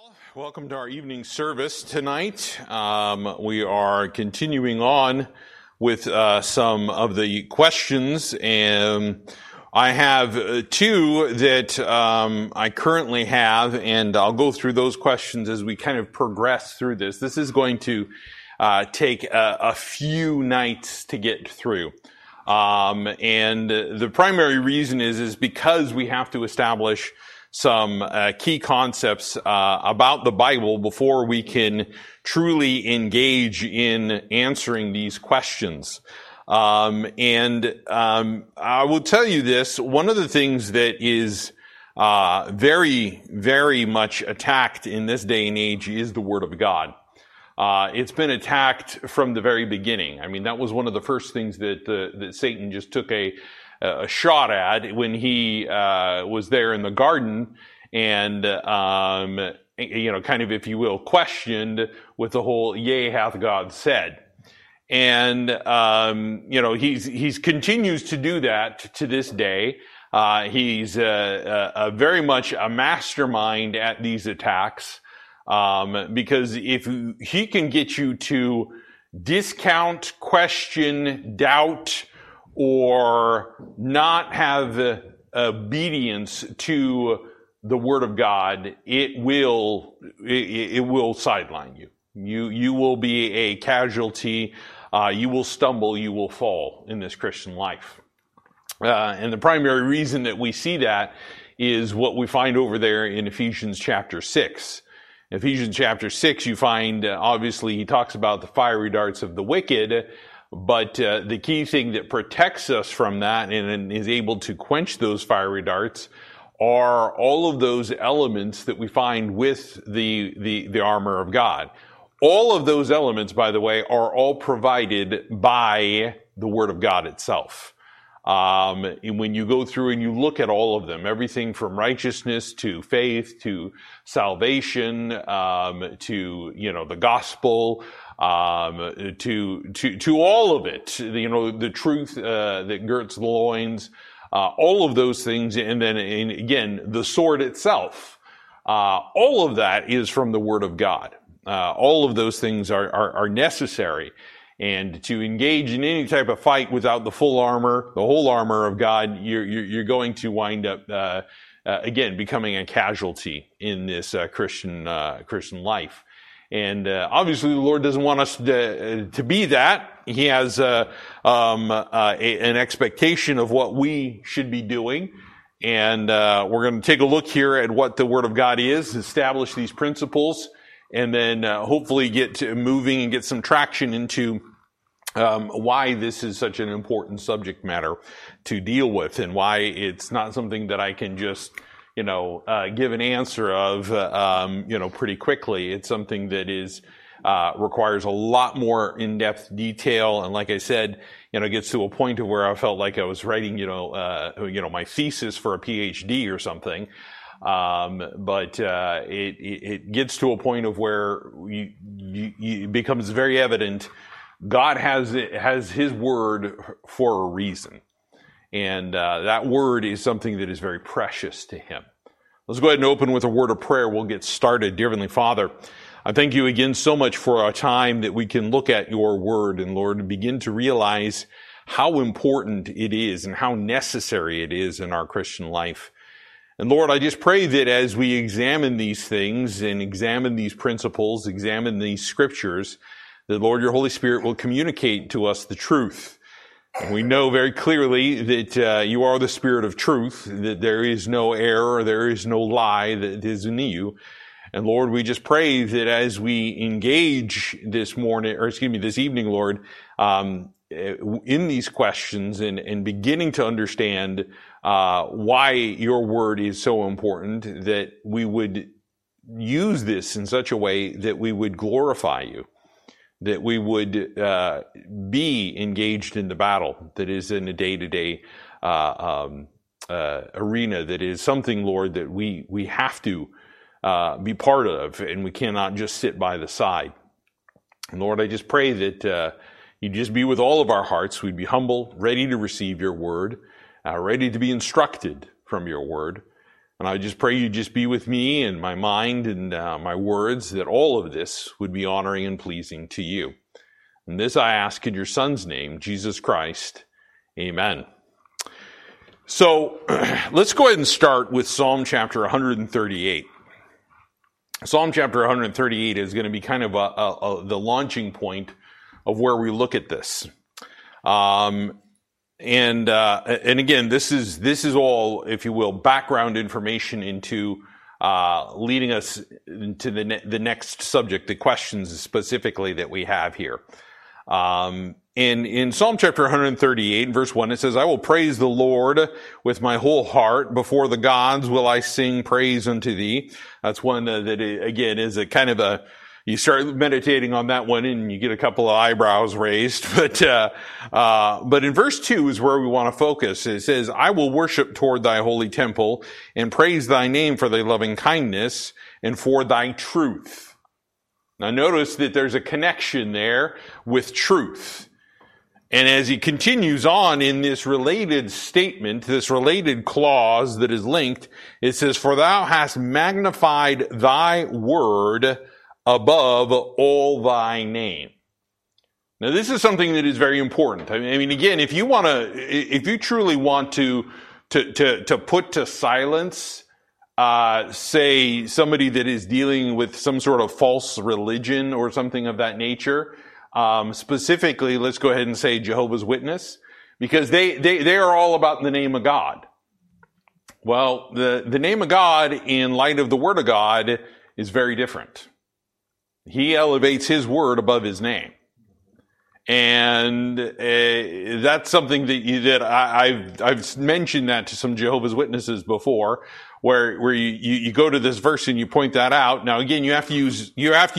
Welcome to our evening service tonight. We are continuing on with some of the questions, and I have two that I currently have, and I'll go through those questions as we kind of progress through this. This is going to take a few nights to get through. And the primary reason is because we have to establish some key concepts about the Bible before we can truly engage in answering these questions. I will tell you this, one of the things that is very, very much attacked in this day and age is the Word of God. It's been attacked from the very beginning. I mean, that was one of the first things that Satan just took a shot at when he was there in the garden and, kind of, if you will, questioned with the whole, yea, hath God said. And, he's continues to do that to this day. He's very much a mastermind at these attacks, because if he can get you to discount, question, doubt, or not have obedience to the Word of God, it will sideline you. You will be a casualty. You will stumble. You will fall in this Christian life. And the primary reason that we see that is what we find over there in Ephesians chapter 6. In Ephesians chapter 6, you find, obviously, he talks about the fiery darts of the wicked. But the key thing that protects us from that and is able to quench those fiery darts are all of those elements that we find with the armor of God. All of those elements, by the way, are all provided by the Word of God itself. And when you go through and you look at all of them, everything from righteousness to faith to salvation, to, the gospel, to all of it, the truth, that girds the loins, all of those things. And then, again, the sword itself, all of that is from the Word of God. All of those things are necessary. And to engage in any type of fight without the full armor, the whole armor of God, you're going to wind up, again, becoming a casualty in this Christian life. And obviously, the Lord doesn't want us to be that. He has an expectation of what we should be doing. And we're going to take a look here at what the Word of God is, establish these principles, and then hopefully get to moving and get some traction into why this is such an important subject matter to deal with, and why it's not something that I can just give an answer of, pretty quickly. It's something that is, requires a lot more in-depth detail. And like I said, gets to a point of where I felt like I was writing, my thesis for a PhD or something. But it gets to a point of where it becomes very evident God has His Word for a reason. And that Word is something that is very precious to Him. Let's go ahead and open with a word of prayer. We'll get started. Dear Heavenly Father, I thank you again so much for our time that we can look at your Word, and Lord, begin to realize how important it is and how necessary it is in our Christian life. And Lord, I just pray that as we examine these things and examine these principles, examine these scriptures, that Lord, your Holy Spirit will communicate to us the truth. And we know very clearly that you are the Spirit of truth, that there is no error, there is no lie that is in you. And Lord, we just pray that as we engage this evening, Lord, in these questions and beginning to understand why your word is so important, that we would use this in such a way that we would glorify you, that we would be engaged in the battle that is in a day-to-day arena, that is something, Lord, that we have to be part of, and we cannot just sit by the side. And Lord, I just pray that you just be with all of our hearts. We'd be humble, ready to receive your word, ready to be instructed from your word. And I just pray you just be with me and my mind and my words, that all of this would be honoring and pleasing to you. And this I ask in your Son's name, Jesus Christ. Amen. So let's go ahead and start with Psalm chapter 138. Psalm chapter 138 is going to be kind of the launching point of where we look at this. And again, this is all, if you will, background information into leading us into the next subject, the questions specifically that we have here. In Psalm chapter 138, verse 1, it says, I will praise the Lord with my whole heart. Before the gods will I sing praise unto thee. That's one that, again, is a kind of you start meditating on that one and you get a couple of eyebrows raised. But in verse 2 is where we want to focus. It says, I will worship toward thy holy temple and praise thy name for thy loving kindness and for thy truth. Now notice that there's a connection there with truth. And as he continues on in this related statement, this related clause that is linked, it says, for thou hast magnified thy word above all thy name. Now this is something that is very important. I mean, again, if you truly want to put to silence, say somebody that is dealing with some sort of false religion or something of that nature, specifically, let's go ahead and say Jehovah's Witness, because they are all about the name of God. Well, the name of God in light of the Word of God is very different. He elevates his word above his name. And that's something that I've mentioned that to some Jehovah's Witnesses before, where you go to this verse and you point that out. Now again, you have to use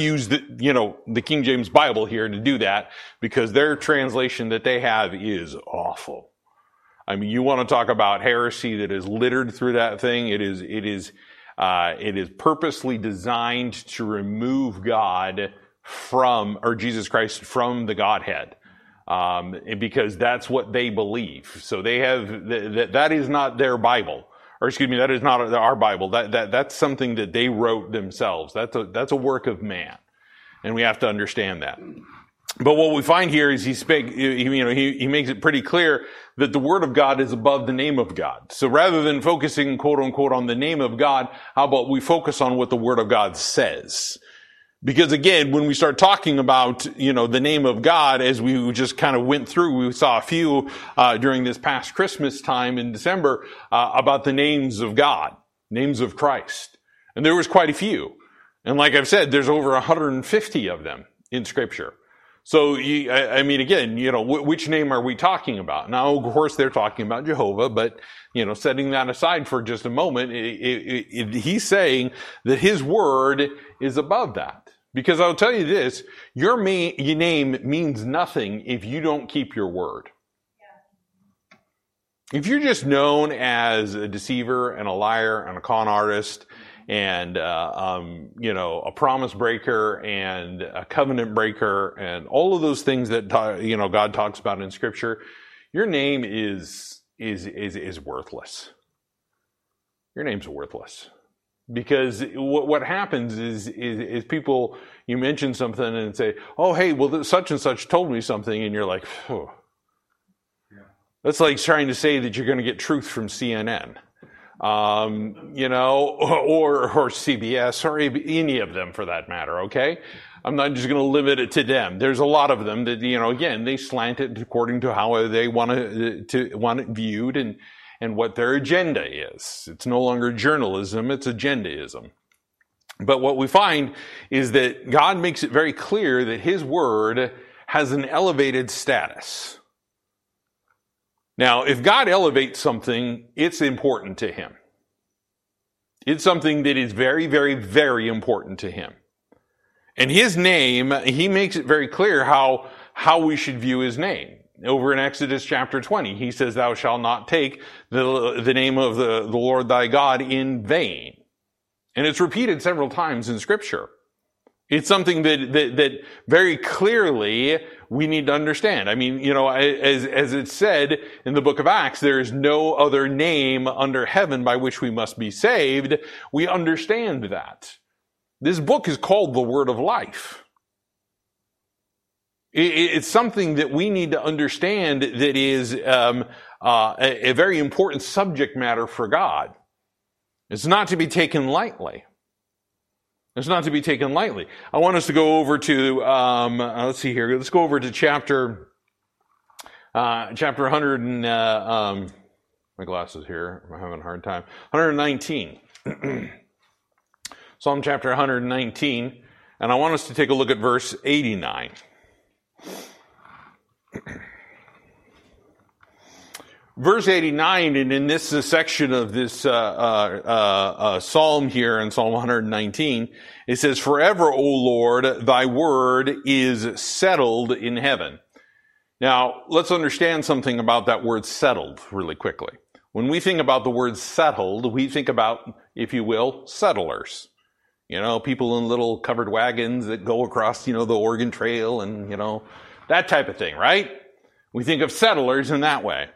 the King James Bible here to do that, because their translation that they have is awful. I mean, you want to talk about heresy that is littered through that thing. It is purposely designed to remove God or Jesus Christ from the Godhead, because that's what they believe. So they have that is not their Bible, or excuse me, that is not our Bible. That's something that they wrote themselves. That's a work of man, and we have to understand that. But what we find here is he makes it pretty clear that the Word of God is above the name of God. So rather than focusing, quote unquote, on the name of God, how about we focus on what the Word of God says? Because again, when we start talking about, the name of God, as we just kind of went through, we saw a few, during this past Christmas time in December, about the names of God, names of Christ. And there was quite a few. And like I've said, there's over 150 of them in Scripture. So, again, which name are we talking about? Now, of course, they're talking about Jehovah, but, setting that aside for just a moment, he's saying that his word is above that. Because I'll tell you this, your name means nothing if you don't keep your word. Yeah. If you're just known as a deceiver and a liar and a con artist and, a promise breaker and a covenant breaker and all of those things that, God talks about in Scripture, your name is worthless. Your name's worthless. Because what happens is people, you mention something and say, oh, hey, well, such and such told me something, and you're like, oh. Yeah. That's like trying to say that you're going to get truth from CNN. Or CBS, or any of them for that matter, okay? I'm not just going to limit it to them. There's a lot of them that, again, they slant it according to how they want it viewed and what their agenda is. It's no longer journalism, it's agendaism. But what we find is that God makes it very clear that his word has an elevated status. Now, if God elevates something, it's important to him. It's something that is very, very, very important to him. And his name, he makes it very clear how we should view his name. Over in Exodus chapter 20, he says, thou shalt not take the name of the Lord thy God in vain. And it's repeated several times in Scripture. It's something that very clearly we need to understand. I mean, as it's said in the book of Acts, there is no other name under heaven by which we must be saved. We understand that. This book is called the Word of Life. It's something that we need to understand that is a very important subject matter for God. It's not to be taken lightly. It's not to be taken lightly. I want us to go over to, let's see here. Let's go over to chapter 100 and, my glasses here. I'm having a hard time. 119. Psalm chapter 119. And I want us to take a look at verse 89. Verse 89, and in this section of this psalm here in Psalm 119, it says, "Forever, O Lord, thy word is settled in heaven." Now, let's understand something about that word settled really quickly. When we think about the word settled, we think about, if you will, settlers. People in little covered wagons that go across, the Oregon Trail and, that type of thing, right? We think of settlers in that way.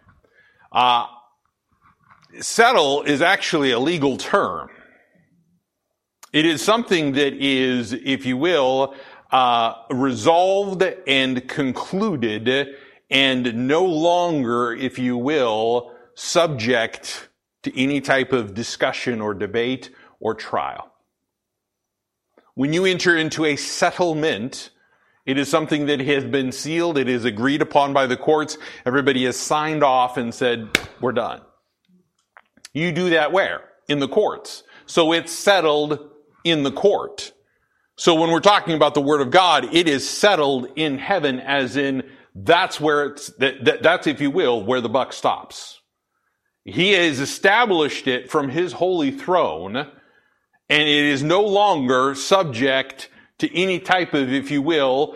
Settle is actually a legal term. It is something that is, if you will, resolved and concluded and no longer, if you will, subject to any type of discussion or debate or trial. When you enter into a settlement, it is something that has been sealed. It is agreed upon by the courts. Everybody has signed off and said, we're done. You do that where? In the courts. So it's settled in the court. So when we're talking about the Word of God, it is settled in heaven, as in that's where that's, if you will, where the buck stops. He has established it from His holy throne, and it is no longer subject to any type of, if you will,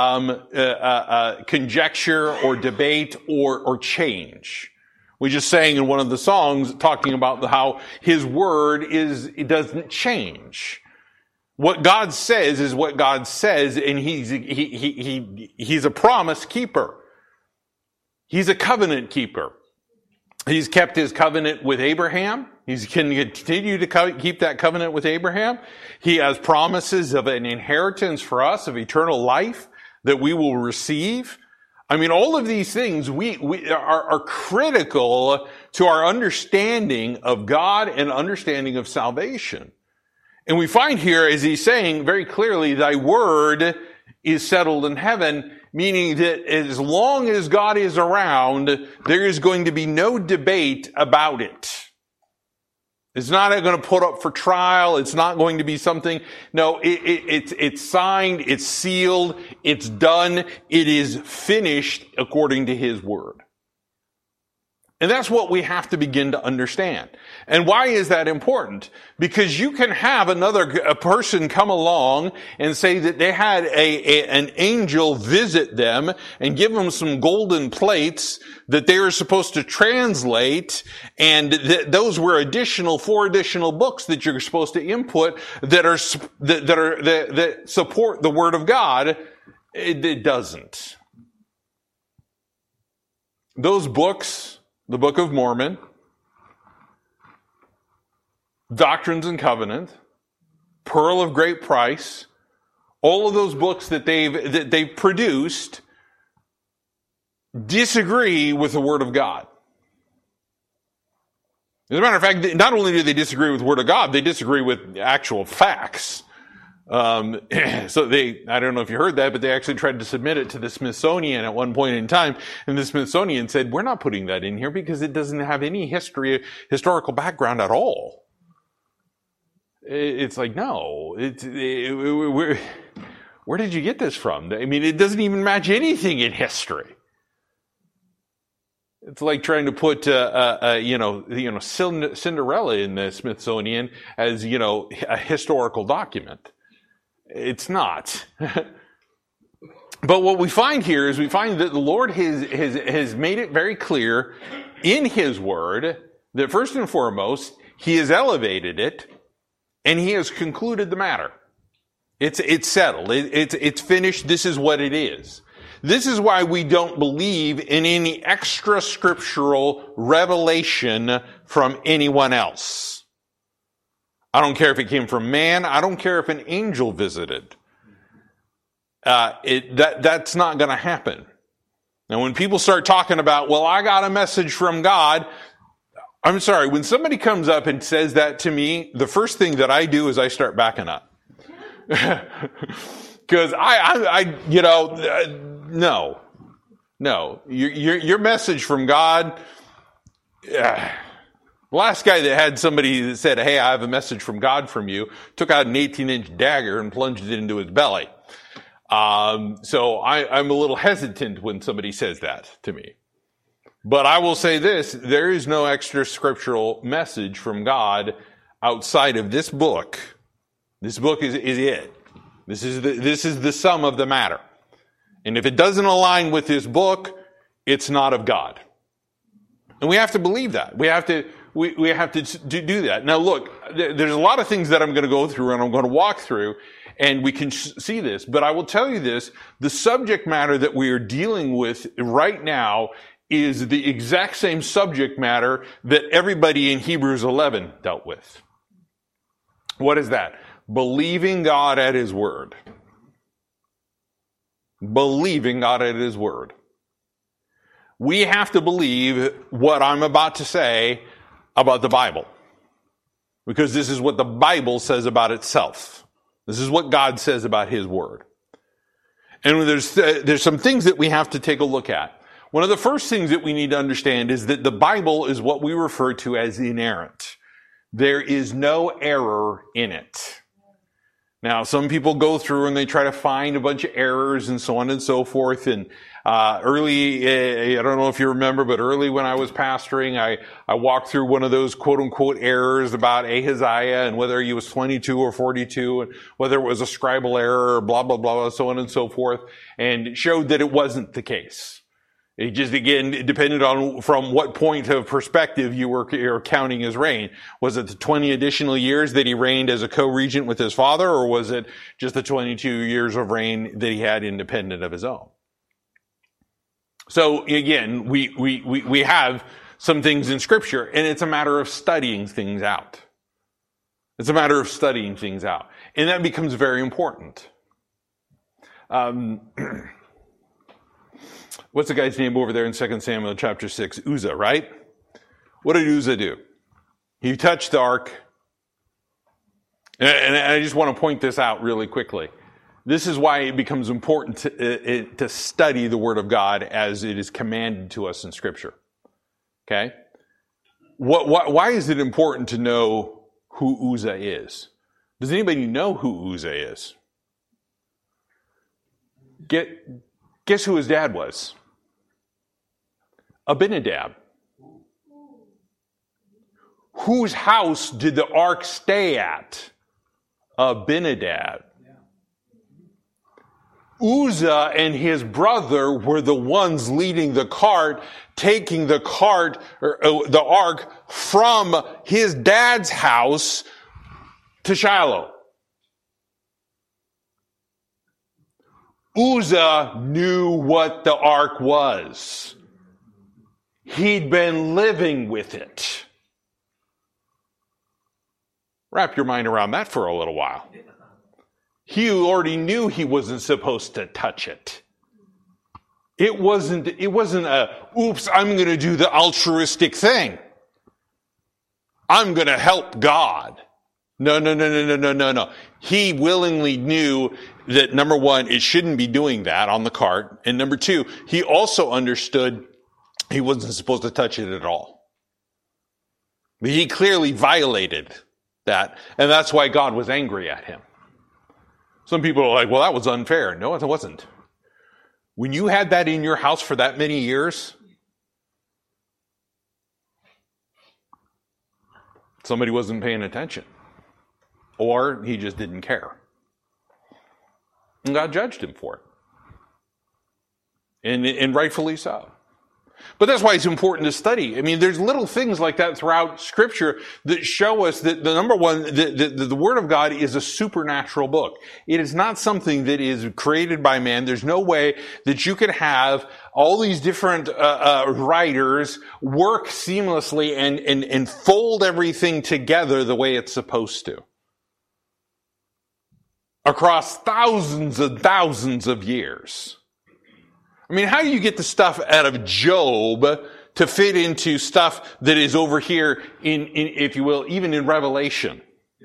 conjecture or debate or change. We just sang in one of the songs talking about how His word it doesn't change. What God says is what God says, and He's a promise keeper. He's a covenant keeper. He's kept His covenant with Abraham. He's going to continue to keep that covenant with Abraham. He has promises of an inheritance for us, of eternal life that we will receive. I mean, all of these things we are critical to our understanding of God and understanding of salvation. And we find here, as he's saying very clearly, thy word is settled in heaven, meaning that as long as God is around, there is going to be no debate about it. It's not going to put up for trial. It's not going to be something. No, it's signed, it's sealed, it's done, it is finished according to His word. And that's what we have to begin to understand. And why is that important? Because you can have a person come along and say that they had an angel visit them and give them some golden plates that they were supposed to translate, and those were four additional books that you're supposed to input that support the Word of God. It doesn't. Those books, the Book of Mormon, Doctrines and Covenants, Pearl of Great Price, all of those books that they've produced disagree with the Word of God. As a matter of fact, not only do they disagree with the Word of God, they disagree with actual facts. So I don't know if you heard that, but they actually tried to submit it to the Smithsonian at one point in time, and the Smithsonian said, we're not putting that in here because it doesn't have any historical background at all. It's like, no, where did you get this from? I mean, it doesn't even match anything in history. It's like trying to put, Cinderella in the Smithsonian as, a historical document. It's not. But what we find here is we find that the Lord has made it very clear in His Word that first and foremost, He has elevated it and He has concluded the matter. It's settled. It's finished. This is what it is. This is why we don't believe in any extra scriptural revelation from anyone else. I don't care if it came from man. I don't care if an angel visited. That's not going to happen. Now, when people start talking about, well, I got a message from God, I'm sorry, when somebody comes up and says that to me, the first thing that I do is I start backing up. Because no, your message from God. The last guy that had somebody that said, "Hey, I have a message from God from you," took out an 18-inch dagger and plunged it into his belly. So I'm a little hesitant when somebody says that to me. But I will say this: there is no extra scriptural message from God outside of this book. This book is it. This is the sum of the matter. And if it doesn't align with this book, it's not of God. And we have to believe that. We have to do that. Now look, there's a lot of things that I'm going to go through and I'm going to walk through, and we can see this. But I will tell you this: the subject matter that we are dealing with right now is the exact same subject matter that everybody in Hebrews 11 dealt with. What is that? Believing God at His word. Believing God at His word. We have to believe what I'm about to say about the Bible. Because this is what the Bible says about itself. This is what God says about His word. And there's some things that we have to take a look at. One of the first things that we need to understand is that the Bible is what we refer to as inerrant. There is no error in it. Now, some people go through and they try to find a bunch of errors and so on and so forth. And early, I don't know if you remember, but early when I was pastoring, I walked through one of those quote-unquote errors about Ahaziah and whether he was 22 or 42 and whether it was a scribal error or blah, blah, blah, so on and so forth, and showed that it wasn't the case. It just, again, it depended on from what point of perspective you were counting his reign. Was it the 20 additional years that he reigned as a co-regent with his father, or was it just the 22 years of reign that he had independent of his own? So again, we have some things in Scripture, and it's a matter of studying things out. It's a matter of studying things out. And that becomes very important. What's the guy's name over there in 2 Samuel chapter 6? Uzzah, right? What did Uzzah do? He touched the ark. And I just want to point this out really quickly. This is why it becomes important to study the Word of God as it is commanded to us in Scripture. Okay? Why is it important to know who Uzzah is? Does anybody know who Uzzah is? Guess who his dad was? Abinadab. Whose house did the ark stay at? Abinadab. Uzzah and his brother were the ones leading the cart, taking the ark from his dad's house to Shiloh. Uzzah knew what the ark was. He'd been living with it. Wrap your mind around that for a little while. He already knew he wasn't supposed to touch it. It wasn't oops, I'm going to do the altruistic thing. I'm going to help God. No. He willingly knew that, number one, it shouldn't be doing that on the cart. And number two, he also understood he wasn't supposed to touch it at all. But he clearly violated that. And that's why God was angry at him. Some people are like, well, that was unfair. No, it wasn't. When you had that in your house for that many years, somebody wasn't paying attention. Or he just didn't care. And God judged him for it. And rightfully so. But that's why it's important to study. I mean, there's little things like that throughout Scripture that show us that the number one, the Word of God is a supernatural book. It is not something that is created by man. There's no way that you could have all these different writers work seamlessly and fold everything together the way it's supposed to across thousands and thousands of years. I mean, how do you get the stuff out of Job to fit into stuff that is over here in if you will, even in Revelation?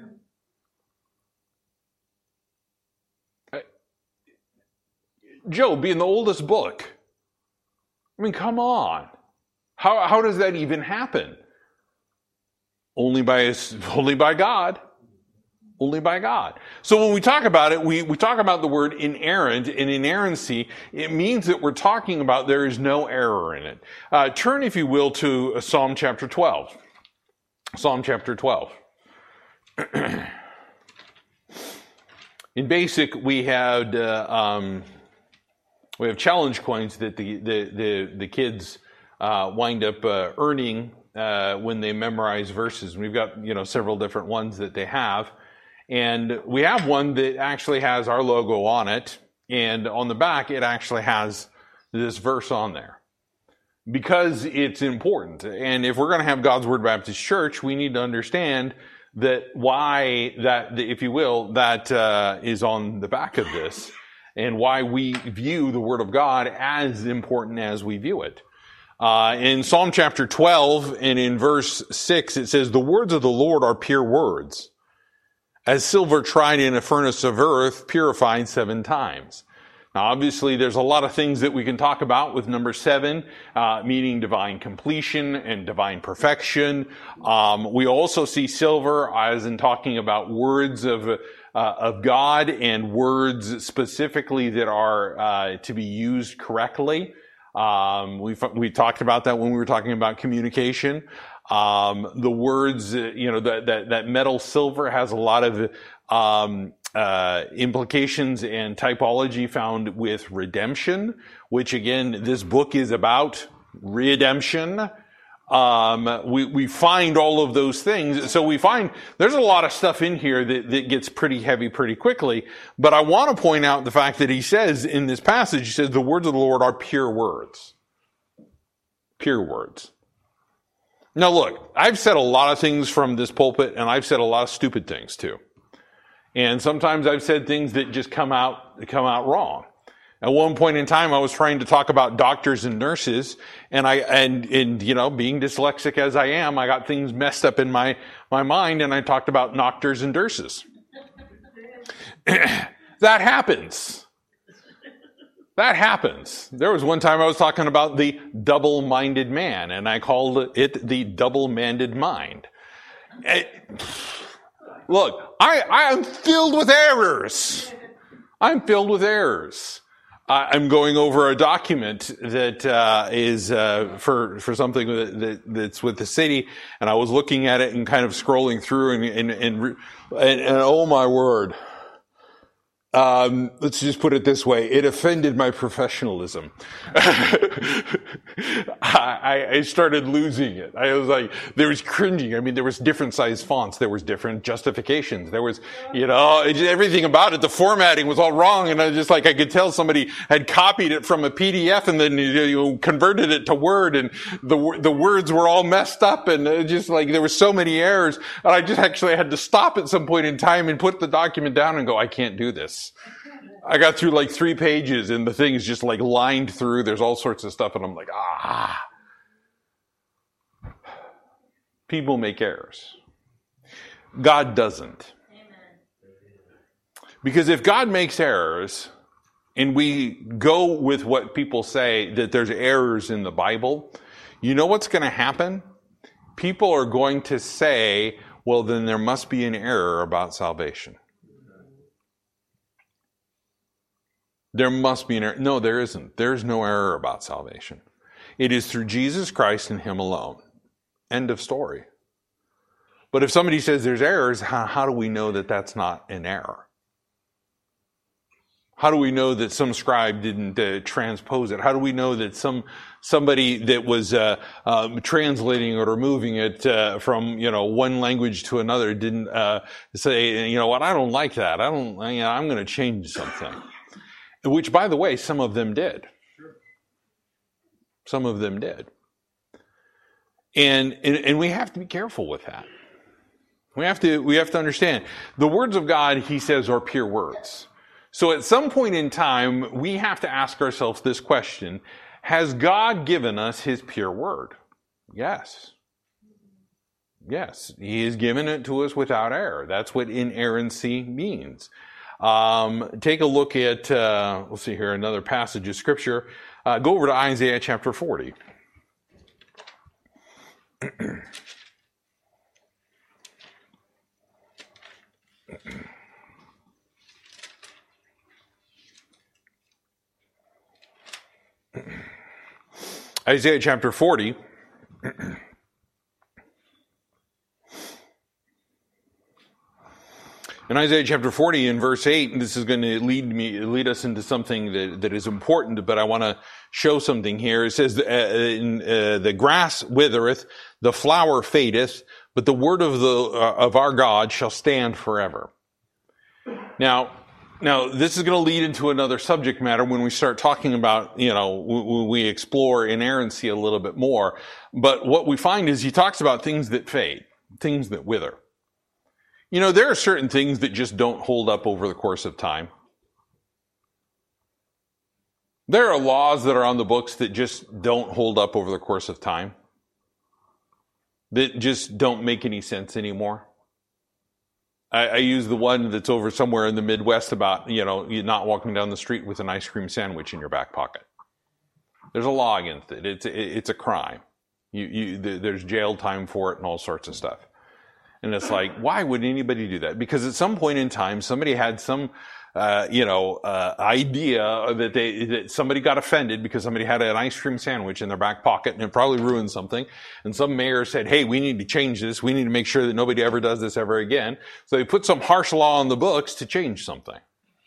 Job being the oldest book. I mean, come on. How does that even happen? Only by God. Only by God. So when we talk about it, we talk about the word inerrant, and inerrancy, it means that we're talking about there is no error in it. Turn, if you will, to Psalm chapter 12. Psalm chapter 12. In basic, we have challenge coins that the kids wind up earning when they memorize verses. We've got several different ones that they have. And we have one that actually has our logo on it, and on the back it actually has this verse on there. Because it's important. And if we're going to have God's Word Baptist Church, we need to understand that why that, if you will, that is on the back of this, and why we view the Word of God as important as we view it. In Psalm chapter 12 and in verse 6, it says, "The words of the Lord are pure words, as silver tried in a furnace of earth, purified 7 times. Now, obviously, there's a lot of things that we can talk about with number 7, meaning divine completion and divine perfection. We also see silver as in talking about words of God and words specifically that are to be used correctly. We talked about that when we were talking about communication. The words, that metal silver has a lot of implications and typology found with redemption, which again, this book is about redemption. We find all of those things. So we find there's a lot of stuff in here that gets pretty heavy pretty quickly. But I want to point out the fact that he says in this passage, he says the words of the Lord are pure words. Pure words. Now look, I've said a lot of things from this pulpit, and I've said a lot of stupid things too. And sometimes I've said things that just come out wrong. At one point in time, I was trying to talk about doctors and nurses, and being dyslexic as I am, I got things messed up in my mind, and I talked about doctors and nurses. That happens. That happens. There was one time I was talking about the double-minded man, and I called it the double-minded mind. Look, I am filled with errors. I'm filled with errors. I'm going over a document that is for something that's with the city, and I was looking at it and kind of scrolling through and oh my word. Let's just put it this way. It offended my professionalism. I started losing it. I was like, there was cringing. I mean, there was different size fonts. There was different justifications. There was, everything about it. The formatting was all wrong. And I could tell somebody had copied it from a PDF and then converted it to Word, and the words were all messed up, and there were so many errors. And I just actually had to stop at some point in time and put the document down and go, I can't do this. I got through 3 pages and the thing is just lined through. There's all sorts of stuff and I'm like, People make errors. God doesn't. Amen. Because if God makes errors and we go with what people say that there's errors in the Bible, you know what's going to happen? People are going to say, well, then there must be an error about salvation. There must be an error. No, there isn't. There's no error about salvation. It is through Jesus Christ and Him alone. End of story. But if somebody says there's errors, how do we know that that's not an error? How do we know that some scribe didn't transpose it? How do we know that somebody that was translating or removing it from one language to another didn't say, you know what, I don't like that. I'm going to change something. Which, by the way, some of them did. Some of them did. And we have to be careful with that. We have to understand the words of God, he says, are pure words. So at some point in time, we have to ask ourselves this question: has God given us his pure word? Yes. Yes, he has given it to us without error. That's what inerrancy means. Take a look at, let's see here, another passage of scripture. Go over to Isaiah chapter 40. Isaiah chapter 40. In Isaiah chapter 40 in verse 8, and this is going to lead us into something that is important, but I want to show something here. It says, the grass withereth, the flower fadeth, but the word of our God shall stand forever. Now, this is going to lead into another subject matter when we start talking about, we explore inerrancy a little bit more. But what we find is he talks about things that fade, things that wither. There are certain things that just don't hold up over the course of time. There are laws that are on the books that just don't hold up over the course of time, that just don't make any sense anymore. I use the one that's over somewhere in the Midwest about, you not walking down the street with an ice cream sandwich in your back pocket. There's a law against it. It's a crime. There's jail time for it and all sorts of stuff. And it's like, why would anybody do that? Because at some point in time, somebody had some, idea that somebody got offended because somebody had an ice cream sandwich in their back pocket and it probably ruined something. And some mayor said, hey, we need to change this. We need to make sure that nobody ever does this ever again. So they put some harsh law on the books to change something.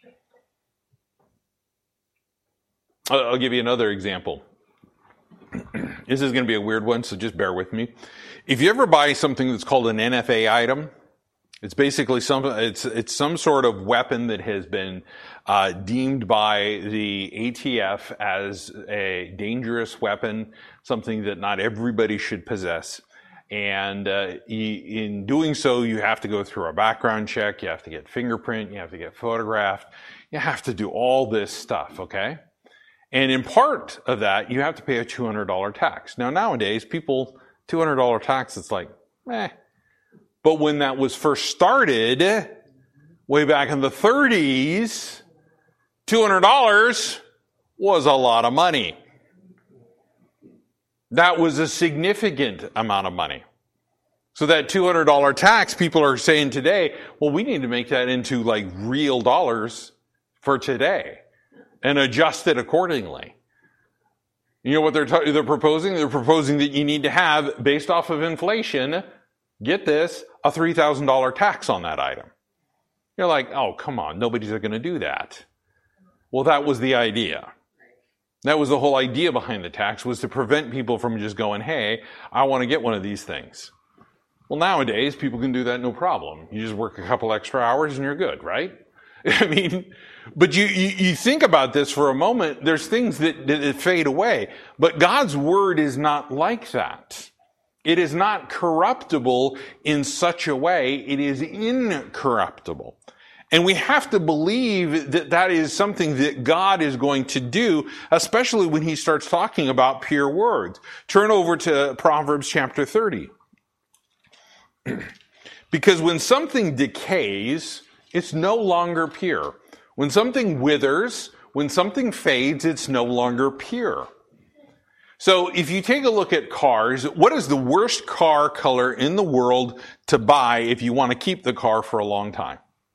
I'll give you another example. This is going to be a weird one, so just bear with me. If you ever buy something that's called an NFA item, it's basically it's some sort of weapon that has been deemed by the ATF as a dangerous weapon, something that not everybody should possess. And in doing so, you have to go through a background check, you have to get fingerprint, you have to get photographed, you have to do all this stuff, okay? And in part of that, you have to pay a $200 tax. Now, nowadays, people, $200 tax, it's like, But when that was first started, way back in the 30s, $200 was a lot of money. That was a significant amount of money. So that $200 tax, people are saying today, well, we need to make that into like real dollars for today and adjust it accordingly. You know what they're proposing? They're proposing that you need to have, based off of inflation, get this, a $3,000 tax on that item. You're like, oh, come on, nobody's going to do that. Well, that was the idea. That was the whole idea behind the tax, was to prevent people from just going, hey, I want to get one of these things. Well, nowadays, people can do that no problem. You just work a couple extra hours and you're good, right? I mean, but you think about this for a moment, there's things that fade away. But God's word is not like that. It is not corruptible in such a way. It is incorruptible. And we have to believe that that is something that God is going to do, especially when he starts talking about pure words. Turn over to Proverbs chapter 30. Because when something decays, it's no longer pure. When something withers, when something fades, it's no longer pure. So if you take a look at cars, what is the worst car color in the world to buy if you want to keep the car for a long time?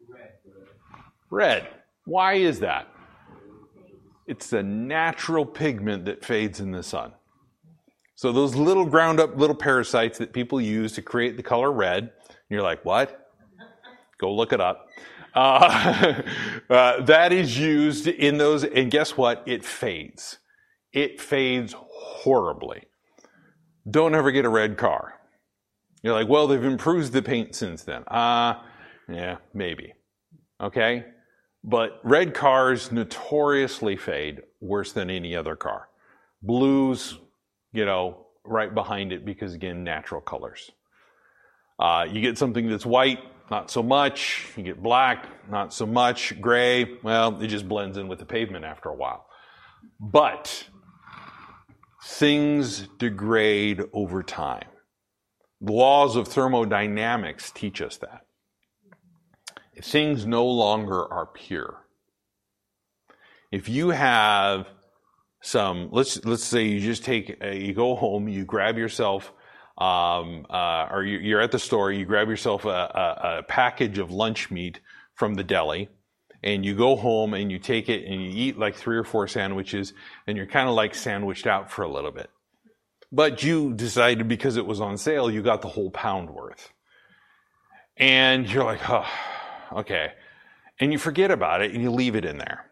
Red. Why is that? It's a natural pigment that fades in the sun. So those little ground up little parasites that people use to create the color red, you're like, what? Go look it up. That is used in those, and guess what? It fades. It fades horribly. Don't ever get a red car. You're like, well, they've improved the paint since then. Yeah, maybe. Okay? But red cars notoriously fade worse than any other car. Blues, right behind it because, again, natural colors. You get something that's white, not so much. You get black, not so much. Gray, well, it just blends in with the pavement after a while. But things degrade over time. The laws of thermodynamics teach us that. Things no longer are pure. If you have let's say you just you go home, you grab yourself, or you're at the store, you grab yourself a package of lunch meat from the deli, and you go home and you take it and you eat like 3 or 4 sandwiches, and you're kind of like sandwiched out for a little bit. But you decided because it was on sale, you got the whole pound worth. And you're like, oh, okay. And you forget about it and you leave it in there.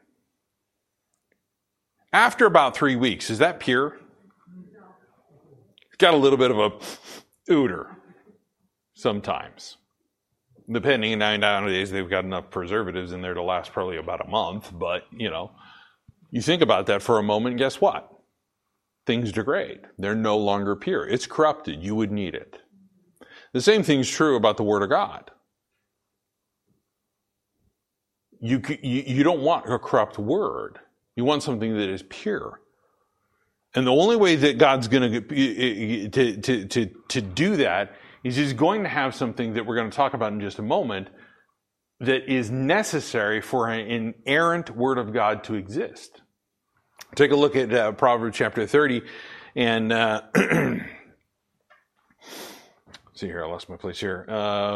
After about 3 weeks, is that pure? It's got a little bit of a odor sometimes. Depending, nowadays they've got enough preservatives in there to last probably about a month, but you think about that for a moment, guess what? Things degrade. They're no longer pure. It's corrupted. You would need it. The same thing's true about the Word of God. You don't want a corrupt word. You want something that is pure. And the only way that God's going to do that is He's going to have something that we're going to talk about in just a moment that is necessary for an inerrant Word of God to exist. Take a look at Proverbs chapter 30, and see here, I lost my place here.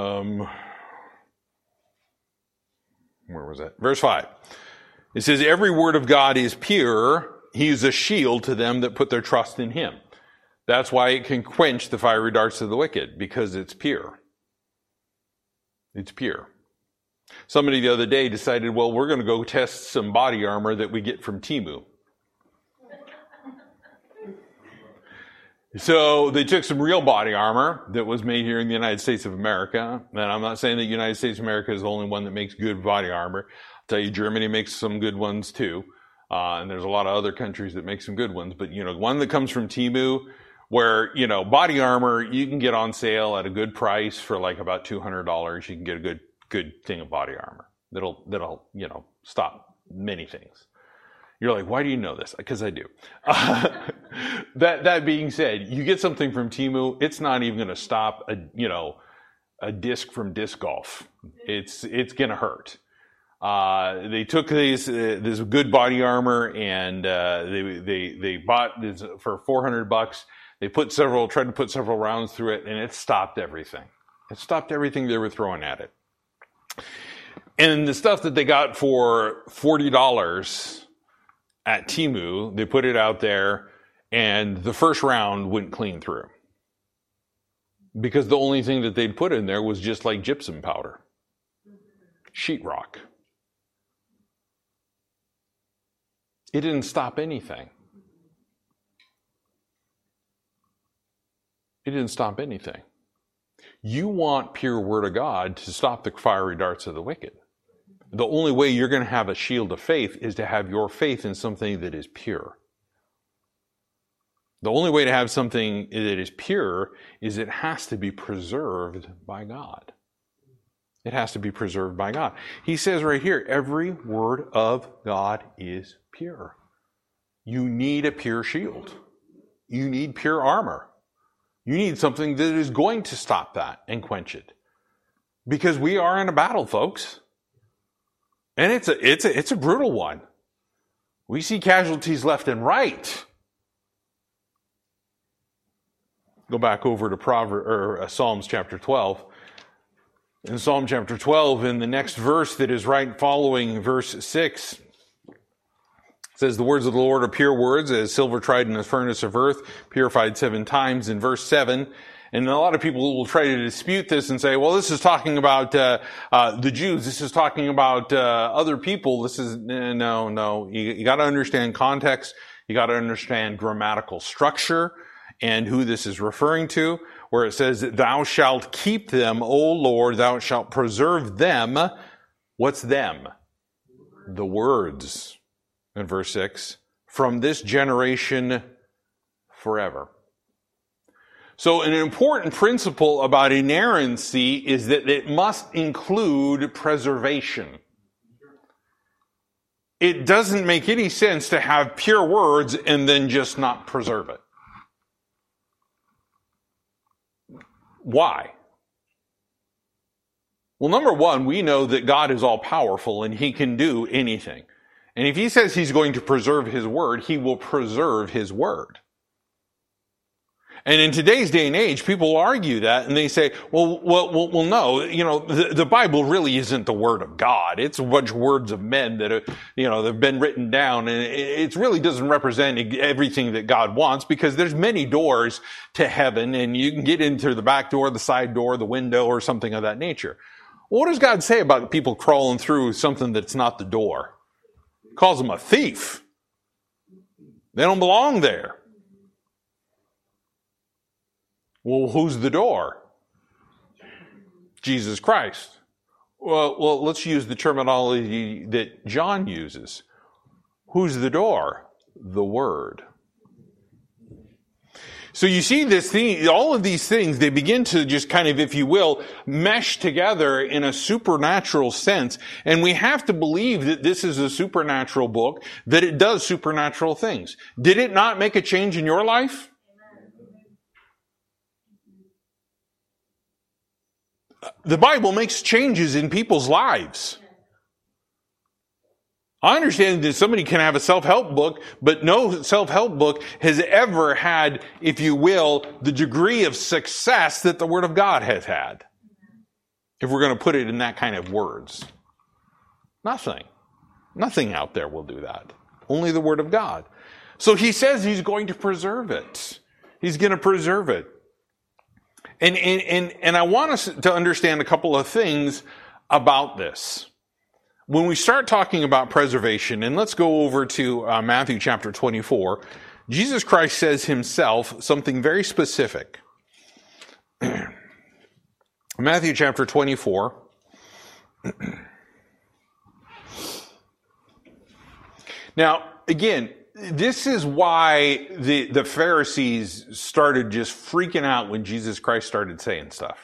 Where was that? Verse 5. It says, every word of God is pure. He is a shield to them that put their trust in Him. That's why it can quench the fiery darts of the wicked, because it's pure. It's pure. Somebody the other day decided, well, we're going to go test some body armor that we get from Temu. So they took some real body armor that was made here in the United States of America. And I'm not saying that the United States of America is the only one that makes good body armor. I'll tell you, Germany makes some good ones too. And there's a lot of other countries that make some good ones. But, one that comes from Temu, where, body armor, you can get on sale at a good price for like about $200. You can get a good thing of body armor that'll stop many things. You're like, why do you know this? Because I do. That being said, you get something from Temu, it's not even going to stop a disc from disc golf. It's going to hurt. They took this good body armor and they bought this for $400. They tried to put several rounds through it, and it stopped everything. It stopped everything they were throwing at it. And the stuff that they got for $40 at Temu, they put it out there, and the first round went clean through. Because the only thing that they'd put in there was just like gypsum powder. Sheetrock. It didn't stop anything. It didn't stop anything. You want pure Word of God to stop the fiery darts of the wicked. The only way you're going to have a shield of faith is to have your faith in something that is pure. The only way to have something that is pure is it has to be preserved by God. It has to be preserved by God. He says right here, every word of God is pure. You need a pure shield. You need pure armor. You need something that is going to stop that and quench it. Because we are in a battle, folks. And it's a brutal one. We see casualties left and right. Go back over to Psalms chapter 12. In Psalm chapter 12, in the next verse that is right following verse 6, it says, the words of the Lord are pure words, as silver tried in the furnace of earth, purified 7 times. In verse 7, And a lot of people will try to dispute this and say, well, this is talking about the Jews. This is talking about other people. This is, no. You got to understand context. You got to understand grammatical structure and who this is referring to, where it says, thou shalt keep them, O Lord, thou shalt preserve them. What's them? The words in verse 6, from this generation forever. So an important principle about inerrancy is that it must include preservation. It doesn't make any sense to have pure words and then just not preserve it. Why? Well, number one, we know that God is all powerful and he can do anything. And if he says he's going to preserve his word, he will preserve his word. And in today's day and age, people argue that and they say, well, no, the Bible really isn't the word of God. It's a bunch of words of men that have been written down, and it really doesn't represent everything that God wants, because there's many doors to heaven and you can get into the back door, the side door, the window, or something of that nature. What does God say about people crawling through something that's not the door? He calls them a thief. They don't belong there. Well, who's the door? Jesus Christ. Well, let's use the terminology that John uses. Who's the door? The Word. So you see this thing, all of these things, they begin to just kind of, if you will, mesh together in a supernatural sense. And we have to believe that this is a supernatural book, that it does supernatural things. Did it not make a change in your life? The Bible makes changes in people's lives. I understand that somebody can have a self-help book, but no self-help book has ever had, if you will, the degree of success that the Word of God has had. If we're going to put it in that kind of words. Nothing out there will do that. Only the Word of God. So he says he's going to preserve it. He's going to preserve it. And I want us to understand a couple of things about this. When we start talking about preservation, and let's go over to Matthew chapter 24, Jesus Christ says himself something very specific. Matthew chapter 24. Now, again, this is why the Pharisees started just freaking out when Jesus Christ started saying stuff.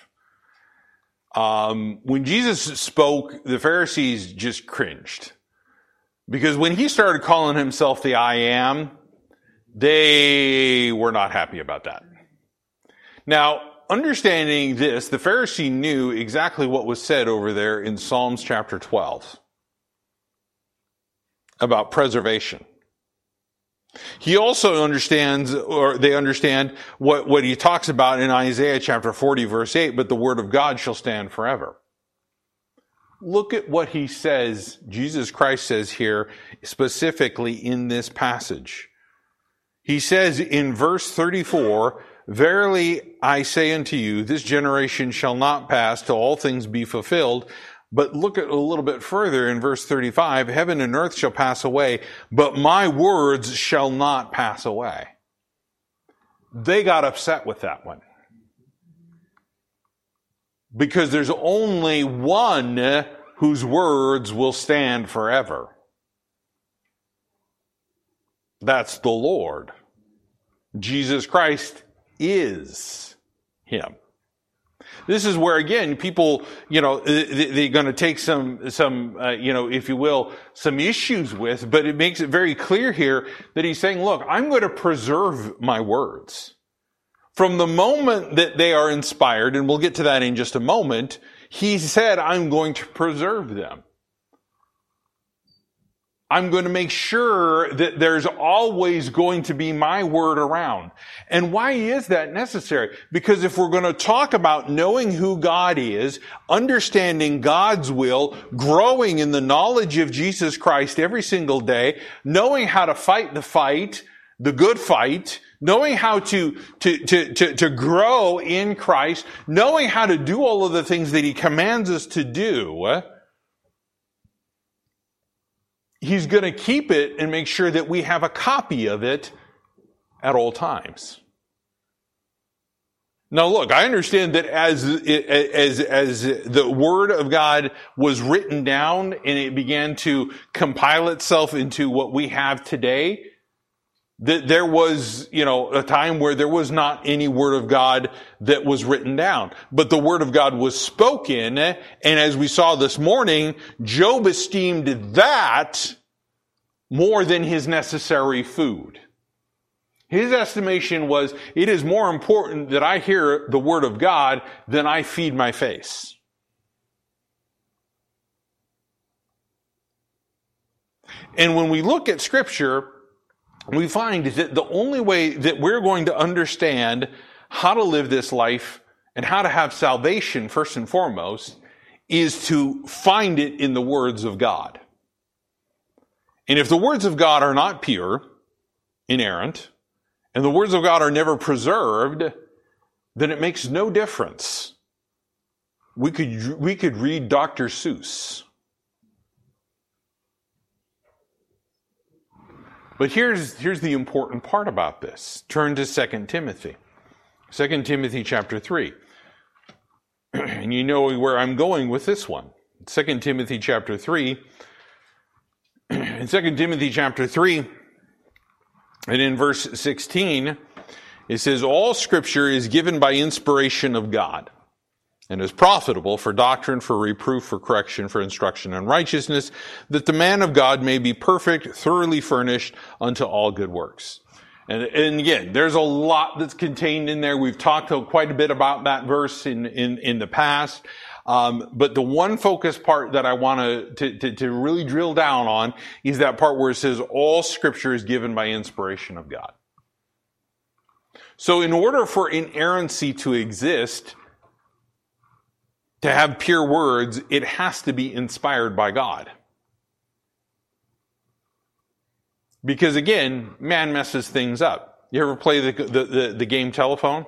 When Jesus spoke, the Pharisees just cringed. Because when he started calling himself the I Am, they were not happy about that. Now, understanding this, the Pharisee knew exactly what was said over there in Psalms chapter 12 about preservation. He also understands, or they understand, what he talks about in Isaiah chapter 40 verse 8, but the word of God shall stand forever. Look at what he says, Jesus Christ says here, specifically in this passage. He says in verse 34, verily I say unto you, this generation shall not pass till all things be fulfilled. But look at a little bit further in verse 35, heaven and earth shall pass away, but my words shall not pass away. They got upset with that one. Because there's only one whose words will stand forever. That's the Lord. Jesus Christ is him. This is where, again, people, they're going to take some, if you will, some issues with, but it makes it very clear here that he's saying, look, I'm going to preserve my words. From the moment that they are inspired, and we'll get to that in just a moment, he said, I'm going to preserve them. I'm going to make sure that there's always going to be my word around. And why is that necessary? Because if we're going to talk about knowing who God is, understanding God's will, growing in the knowledge of Jesus Christ every single day, knowing how to fight the fight, the good fight, knowing how to grow in Christ, knowing how to do all of the things that he commands us to do, he's going to keep it and make sure that we have a copy of it at all times. Now look, I understand that as the Word of God was written down and it began to compile itself into what we have today, that there was, a time where there was not any Word of God that was written down. But the Word of God was spoken, and as we saw this morning, Job esteemed that more than his necessary food. His estimation was, it is more important that I hear the Word of God than I feed my face. And when we look at Scripture, we find that the only way that we're going to understand how to live this life and how to have salvation, first and foremost, is to find it in the words of God. And if the words of God are not pure, inerrant, and the words of God are never preserved, then it makes no difference. We could read Dr. Seuss. But here's the important part about this. Turn to 2 Timothy. 2 Timothy chapter 3. And you know where I'm going with this one. 2 Timothy chapter 3. In 2 Timothy chapter 3, and in verse 16, it says, all Scripture is given by inspiration of God, and is profitable for doctrine, for reproof, for correction, for instruction in righteousness, that the man of God may be perfect, thoroughly furnished unto all good works. And again, there's a lot that's contained in there. We've talked quite a bit about that verse in the past. But the one focus part that I want to really drill down on is that part where it says all Scripture is given by inspiration of God. So in order for inerrancy to exist, to have pure words, it has to be inspired by God. Because again, man messes things up. You ever play the game telephone?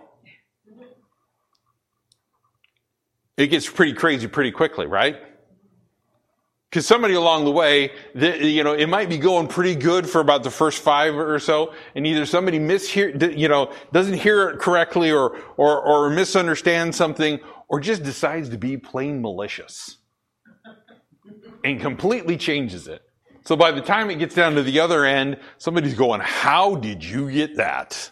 It gets pretty crazy pretty quickly, right? Because somebody along the way, it might be going pretty good for about the first 5 or so, and either somebody doesn't hear it correctly or misunderstands something, or just decides to be plain malicious and completely changes it. So by the time it gets down to the other end, somebody's going, how did you get that?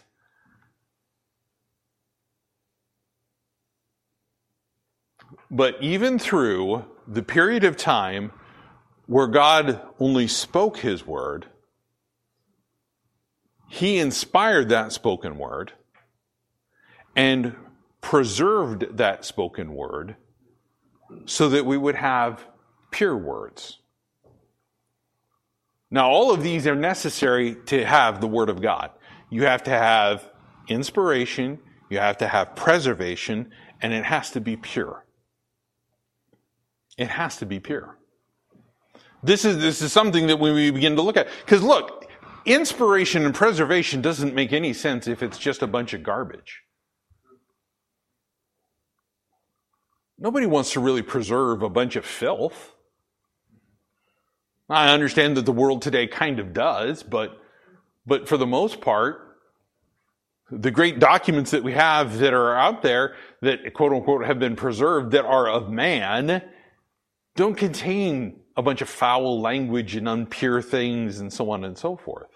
But even through the period of time where God only spoke His word, He inspired that spoken word and preserved that spoken word so that we would have pure words. Now, all of these are necessary to have the Word of God. You have to have inspiration, you have to have preservation, and it has to be pure. It has to be pure. This is something that we begin to look at. Because look, inspiration and preservation doesn't make any sense if it's just a bunch of garbage. Nobody wants to really preserve a bunch of filth. I understand that the world today kind of does, but for the most part, the great documents that we have that are out there that quote unquote have been preserved that are of man don't contain a bunch of foul language and impure things and so on and so forth.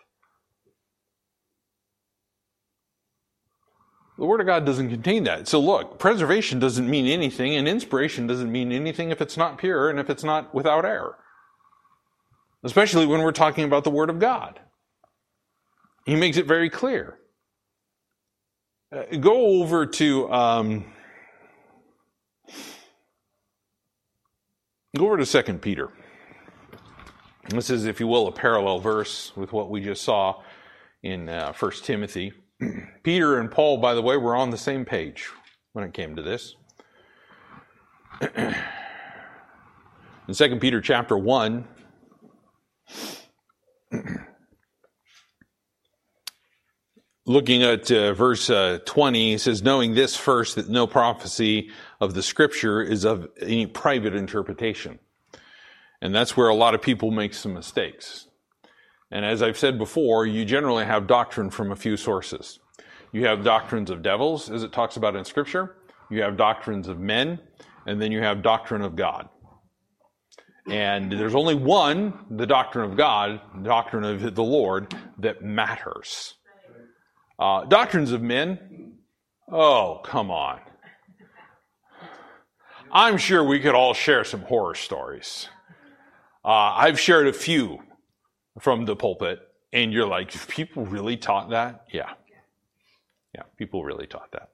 The Word of God doesn't contain that. So look, preservation doesn't mean anything, and inspiration doesn't mean anything if it's not pure and if it's not without error. Especially when we're talking about the Word of God. He makes it very clear. Go over to 2 Peter. This is, if you will, a parallel verse with what we just saw in 1 Timothy. Peter and Paul, by the way, were on the same page when it came to this. In 2 Peter chapter 1, looking at verse 20, it says, knowing this first, that no prophecy of the scripture is of any private interpretation. And that's where a lot of people make some mistakes. And as I've said before, you generally have doctrine from a few sources. You have doctrines of devils, as it talks about in scripture. You have doctrines of men, and then you have doctrine of God. And there's only one, the doctrine of God, the doctrine of the Lord, that matters. Doctrines of men, oh, come on. I'm sure we could all share some horror stories. I've shared a few from the pulpit, and you're like, people really taught that? Yeah. Yeah, people really taught that.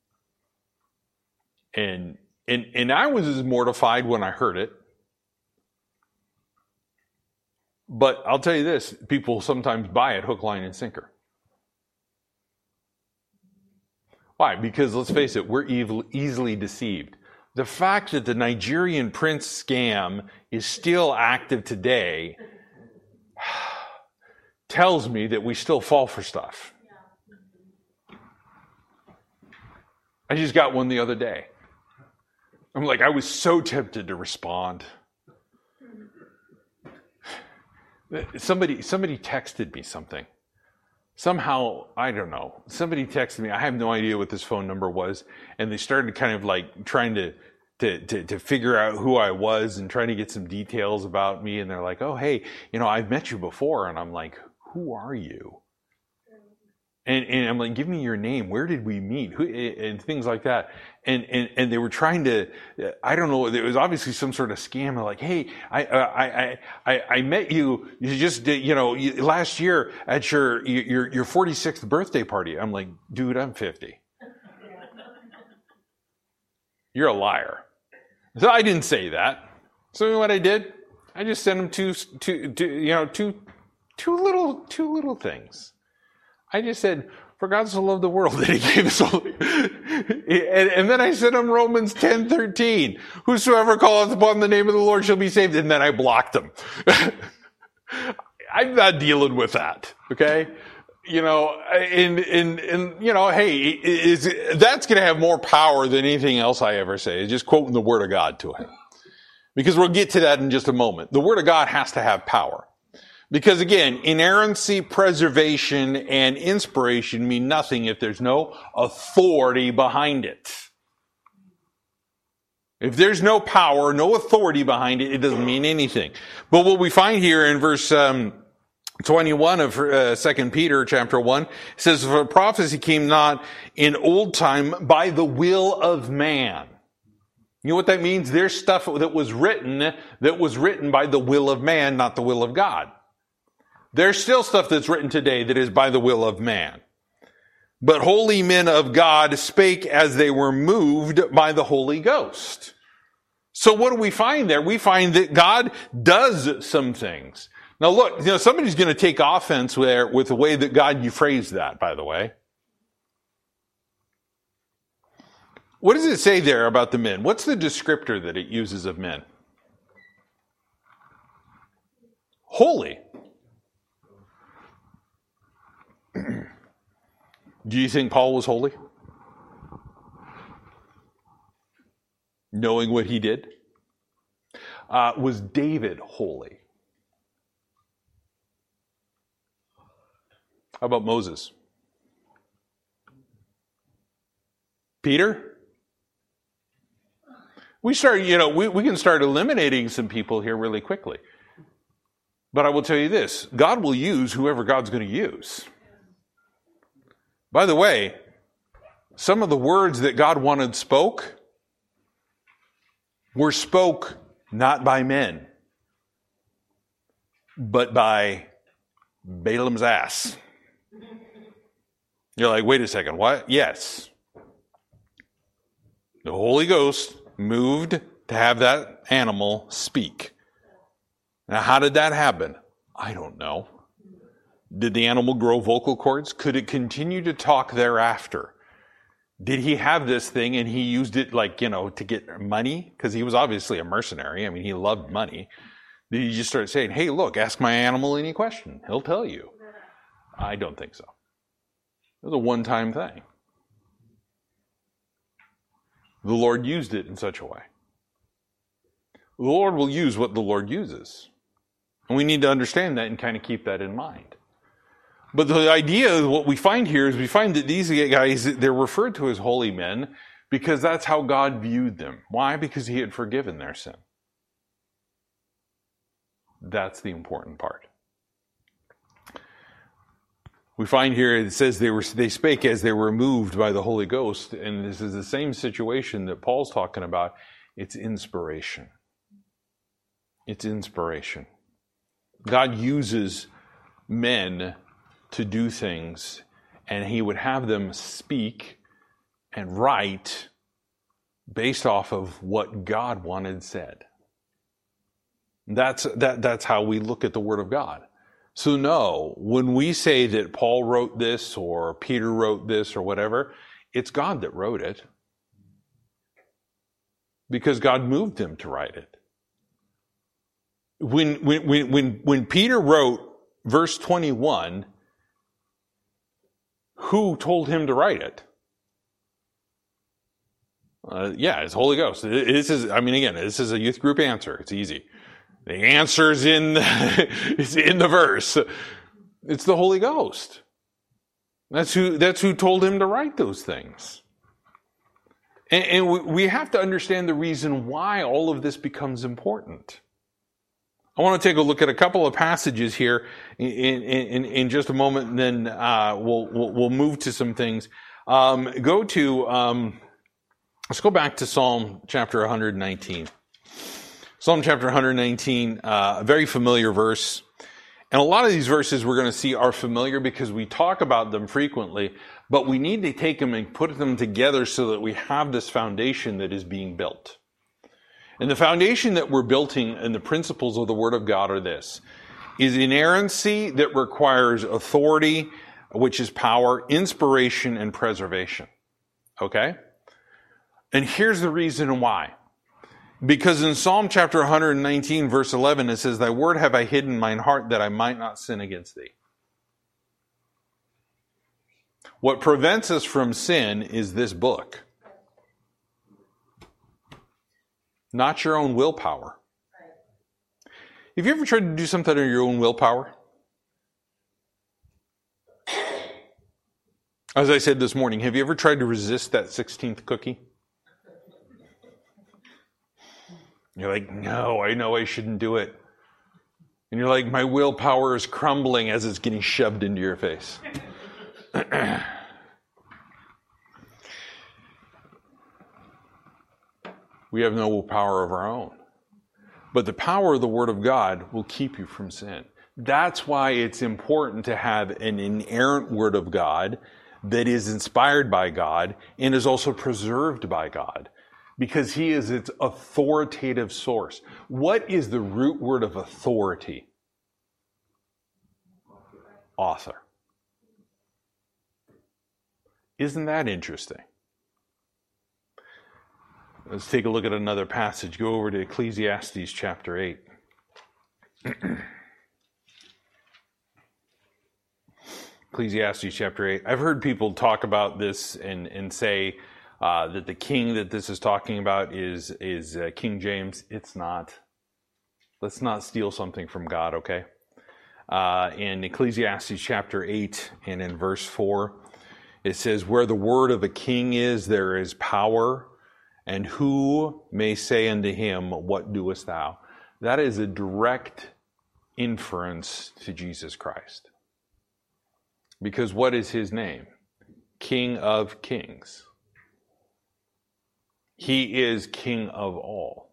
And I was as mortified when I heard it. But I'll tell you this, people sometimes buy it hook, line, and sinker. Why? Because let's face it, we're easily deceived. The fact that the Nigerian prince scam is still active today tells me that we still fall for stuff. I just got one the other day. I'm like, I was so tempted to respond. Somebody texted me something. Somehow, I don't know. Somebody texted me. I have no idea what this phone number was. And they started kind of like trying to figure out who I was and trying to get some details about me. And they're like, oh, hey, I've met you before. And I'm like, who are you? And I'm like, give me your name. Where did we meet? And things like that. And they were trying to, I don't know, it was obviously some sort of scam. They're like, hey, I met you, last year at your 46th birthday party. I'm like, dude, I'm 50. You're a liar. So I didn't say that. So you know what I did? I just sent them two little things. I just said, for God so loved the world that he gave us all. And then I sent him Romans 10:13. Whosoever calleth upon the name of the Lord shall be saved. And then I blocked him. I'm not dealing with that. Okay. Hey, that's going to have more power than anything else I ever say. It's just quoting the word of God to him. Because we'll get to that in just a moment. The word of God has to have power. Because again, inerrancy, preservation, and inspiration mean nothing if there's no authority behind it. If there's no power, no authority behind it, it doesn't mean anything. But what we find here in verse 21 of 2 Peter chapter 1, it says, for prophecy came not in old time by the will of man. You know what that means? There's stuff that was written by the will of man, not the will of God. There's still stuff that's written today that is by the will of man. But holy men of God spake as they were moved by the Holy Ghost. So what do we find there? We find that God does some things. Now look, somebody's going to take offense with the way that God you phrased that, by the way. What does it say there about the men? What's the descriptor that it uses of men? Holy. Do you think Paul was holy? Knowing what he did? Was David holy? How about Moses? Peter? We can start eliminating some people here really quickly. But I will tell you this, God will use whoever God's going to use. By the way, some of the words that God wanted spoke were spoke not by men, but by Balaam's ass. You're like, wait a second, what? Yes. The Holy Ghost moved to have that animal speak. Now, how did that happen? I don't know. Did the animal grow vocal cords? Could it continue to talk thereafter? Did he have this thing and he used it to get money? Because he was obviously a mercenary. I mean, he loved money. Did he just start saying, hey, look, ask my animal any question. He'll tell you. I don't think so. was a one-time thing. The Lord used it in such a way. The Lord will use what the Lord uses. And we need to understand that and kind of keep that in mind. But the idea, what we find here is we find that these guys, they're referred to as holy men because that's how God viewed them. Why? Because he had forgiven their sin. That's the important part. We find here it says they spake as they were moved by the Holy Ghost, and this is the same situation that Paul's talking about. It's inspiration. It's inspiration. God uses men to do things, and he would have them speak and write based off of what God wanted said. That's how we look at the Word of God. So no, when we say that Paul wrote this or Peter wrote this or whatever, it's God that wrote it. Because God moved him to write it. When Peter wrote verse 21, who told him to write it? It's Holy Ghost. This is a youth group answer. It's easy. The answer's it's in the verse. It's the Holy Ghost. That's who told him to write those things. And we have to understand the reason why all of this becomes important. I want to take a look at a couple of passages here in just a moment, and then we'll move to some things. Let's go back to Psalm chapter 119. Psalm chapter 119, a very familiar verse. And a lot of these verses we're going to see are familiar because we talk about them frequently, but we need to take them and put them together so that we have this foundation that is being built. And the foundation that we're building and the principles of the Word of God are this: is inerrancy that requires authority, which is power, inspiration, and preservation. Okay? And here's the reason why. Because in Psalm chapter 119, verse 11, it says, "Thy word have I hidden in mine heart that I might not sin against thee." What prevents us from sin is this book. Not your own willpower. Have you ever tried to do something on your own willpower? As I said this morning, have you ever tried to resist that 16th cookie? You're like, no, I know I shouldn't do it. And you're like, my willpower is crumbling as it's getting shoved into your face. We have no power of our own. But the power of the Word of God will keep you from sin. That's why it's important to have an inerrant Word of God that is inspired by God and is also preserved by God, because He is its authoritative source. What is the root word of authority? Author. Isn't that interesting? Let's take a look at another passage. Go over to Ecclesiastes chapter 8. Ecclesiastes chapter 8. I've heard people talk about this and say that the king that this is talking about is King James. It's not. Let's not steal something from God, okay? In Ecclesiastes chapter 8 and in verse 4, it says, "Where the word of a king is, there is power. And who may say unto him, what doest thou?" That is a direct inference to Jesus Christ. Because what is his name? King of kings. He is King of all.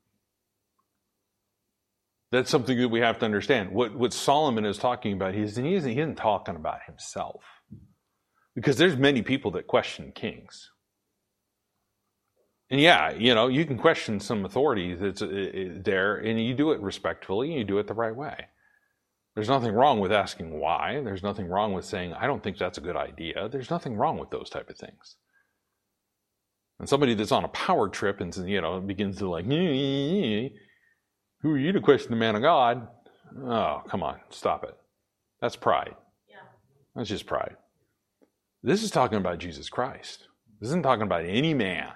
That's something that we have to understand. What Solomon is talking about, he isn't talking about himself. Because there's many people that question kings. And yeah, you can question some authority that's there, and you do it respectfully, and you do it the right way. There's nothing wrong with asking why. There's nothing wrong with saying, I don't think that's a good idea. There's nothing wrong with those type of things. And somebody that's on a power trip and begins to like, who are you to question the man of God? Oh, come on, stop it. That's pride. Yeah. That's just pride. This is talking about Jesus Christ. This isn't talking about any man.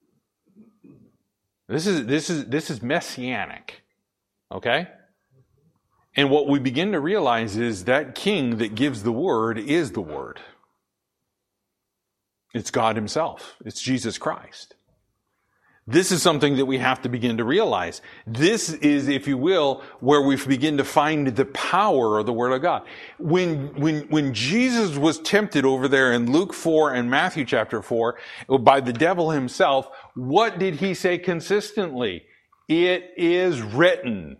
This is messianic. Okay? And what we begin to realize is that king that gives the word is the word. It's God himself. It's Jesus Christ. This is something that we have to begin to realize. This is, if you will, where we begin to find the power of the Word of God. When Jesus was tempted over there in Luke 4 and Matthew chapter 4 by the devil himself, what did he say consistently? It is written.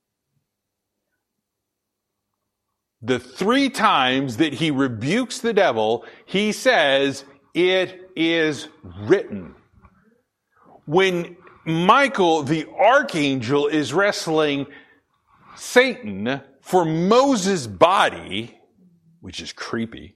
The 3 times that he rebukes the devil, he says, it is written. When Michael, the archangel, is wrestling Satan for Moses' body, which is creepy,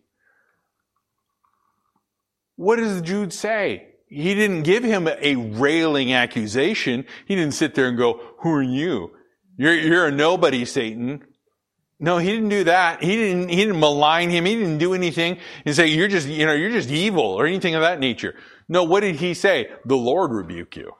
what does Jude say? He didn't give him a railing accusation. He didn't sit there and go, who are you? You're a nobody, Satan. No, he didn't do that. He didn't malign him. He didn't do anything and say, you're just evil or anything of that nature. No, what did he say? The Lord rebuke you.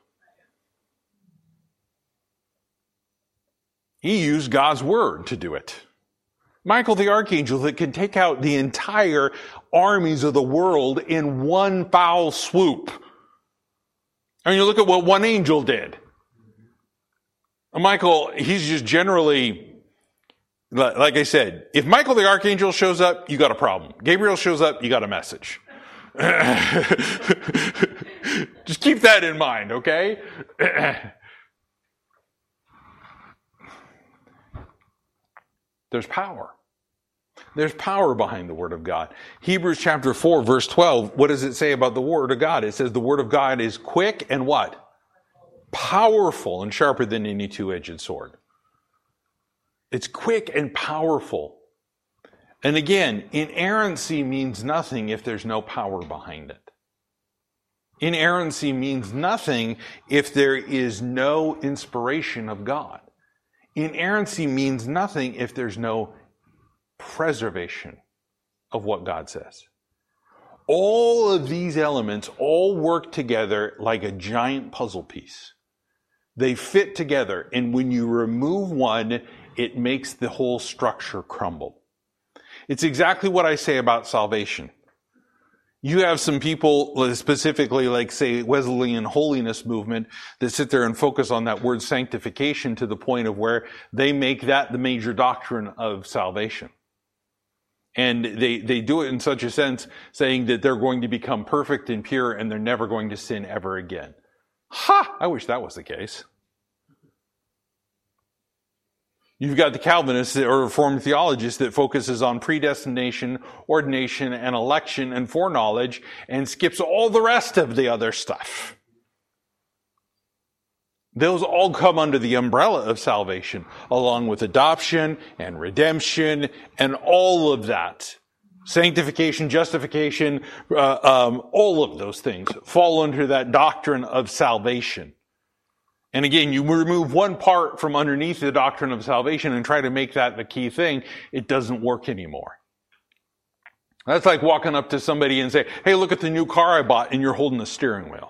He used God's word to do it. Michael the archangel that can take out the entire armies of the world in one foul swoop. I mean, you look at what one angel did. Michael, he's just generally, like I said, if Michael the archangel shows up, you got a problem. Gabriel shows up, you got a message. Just keep that in mind, okay? There's power. There's power behind the Word of God. Hebrews chapter 4, verse 12, what does it say about the Word of God? It says the Word of God is quick and what? Powerful and sharper than any two-edged sword. It's quick and powerful. And again, inerrancy means nothing if there's no power behind it. Inerrancy means nothing if there is no inspiration of God. Inerrancy means nothing if there's no preservation of what God says. All of these elements all work together like a giant puzzle piece. They fit together, and when you remove one, it makes the whole structure crumble. It's exactly what I say about salvation. You have some people, specifically like, say, Wesleyan holiness movement, that sit there and focus on that word sanctification to the point of where they make that the major doctrine of salvation. And they do it in such a sense, saying that they're going to become perfect and pure and they're never going to sin ever again. Ha! I wish that was the case. You've got the Calvinists or Reformed theologists that focuses on predestination, ordination, and election and foreknowledge and skips all the rest of the other stuff. Those all come under the umbrella of salvation, along with adoption and redemption and all of that. Sanctification, justification, all of those things fall under that doctrine of salvation. And again, you remove one part from underneath the doctrine of salvation and try to make that the key thing, it doesn't work anymore. That's like walking up to somebody and say, hey, look at the new car I bought, and you're holding the steering wheel.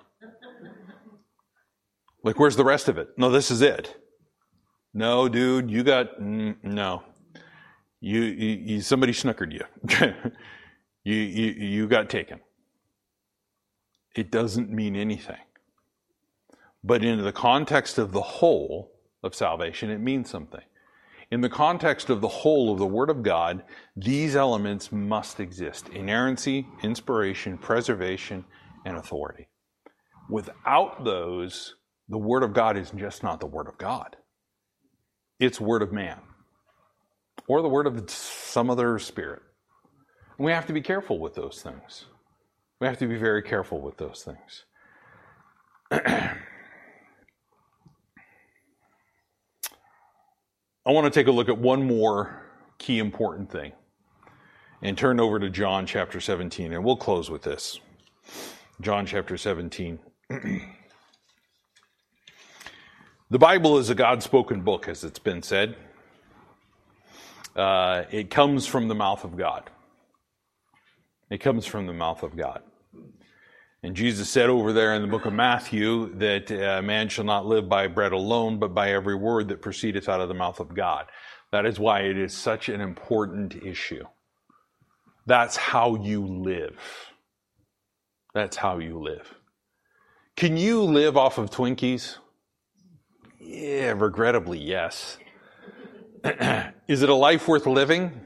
Like, where's the rest of it? No, this is it. No, dude, you got, no. You somebody snookered you. You got taken. It doesn't mean anything. But in the context of the whole of salvation, it means something. In the context of the whole of the Word of God, these elements must exist. Inerrancy, inspiration, preservation, and authority. Without those, the Word of God is just not the Word of God. It's Word of man. Or the Word of some other spirit. And we have to be careful with those things. We have to be very careful with those things. I want to take a look at one more key important thing and turn over to John chapter 17, and we'll close with this. John chapter 17. The Bible is a God-spoken book, as it's been said. It comes from the mouth of God. It comes from the mouth of God. And Jesus said over there in the book of Matthew that man shall not live by bread alone, but by every word that proceedeth out of the mouth of God. That is why it is such an important issue. That's how you live. That's how you live. Can you live off of Twinkies? Yeah, regrettably, yes. Is it a life worth living?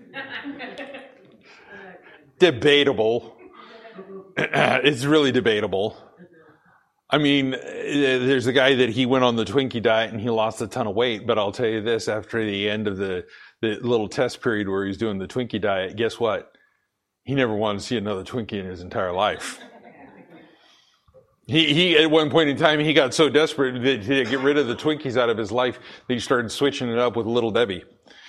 Debatable. It's really debatable. I mean, there's a guy that he went on the Twinkie diet and he lost a ton of weight, but I'll tell you this, after the end of the little test period where he's doing the Twinkie diet, guess what? He never wanted to see another Twinkie in his entire life. He at one point in time, he got so desperate that to get rid of the Twinkies out of his life that he started switching it up with Little Debbie.